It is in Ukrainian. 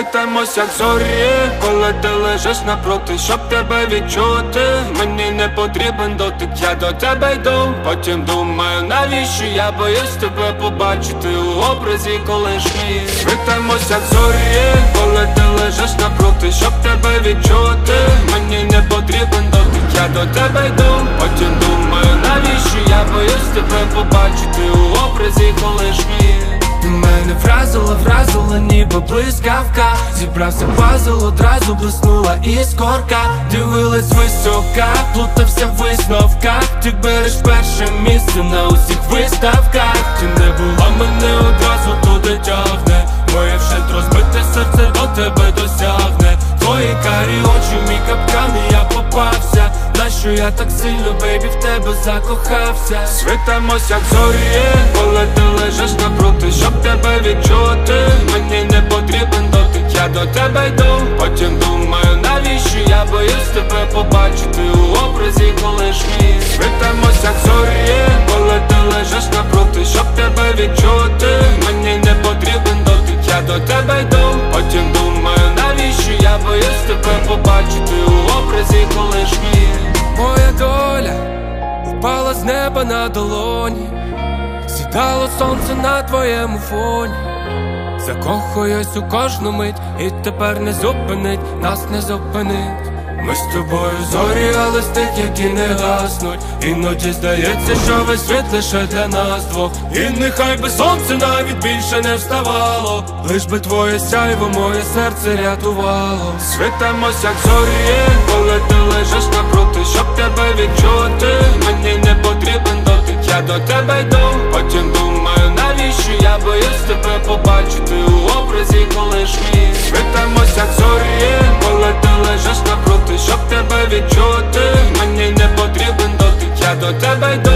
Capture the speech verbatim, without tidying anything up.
Світимось як зорі, коли ти лежиш напроти, щоб тебе відчути. Мені не потрібен дотик, я до тебе йду. Потім думаю, навіщо я боюсь тебе побачити у образі колишньої. Світимось як зорі, коли ти лежиш напроти, щоб тебе відчути. Мені не потрібен дотик, я до тебе йду. Потім думаю, навіщо я боюсь тебе побачити у образі колишньої. Мене вразило, вразило, ніби блискавка. Зібрався пазл, одразу блиснула іскорка. Дивилась висока, плутався в висновках. Ти береш перше місце на усіх виставках. Ти не була, мене одразу туди тягне. Моє вщент розбите серце до тебе досягне. Твої карі очі, мій капкан, і я попався. Нащо я так сильно, бейбі, в тебе закохався. Світимось як зорі, коли ти лежиш напроти, щоб тебе відчути. Мені не потрібен дотик, я до тебе йду. Потім думаю, навіщо я боюсь тебе побачити у образі колишньої. Світимось як зорі, коли ти лежиш напроти, щоб тебе відчути. Мені не потрібен дотик, я до тебе йду. Потім думаю, навіщо я боюсь тебе побачити у образі колишньої. Моя доля впала з неба на долоні. Сідало сонце на твоєму фоні. Закохуюсь у кожну мить, і тепер не зупинить, нас не зупинить. Ми з тобою зорі, але з тих, які не гаснуть. Іноді здається, що весь світ лише для нас двох. І нехай би сонце навіть більше не вставало, лиш би твоє сяйво моє серце рятувало. Світимось як зорі, коли ти лежиш напроти, щоб тебе відчути. Мені не потрібен дотик, я до тебе йду. Потім думаю, навіщо я боюсь тебе побачити у образі колишньої. Світимось як зорі, коли ти лежиш напроти, щоб тебе відчути. Мені не потрібен дотик, я до тебе йду.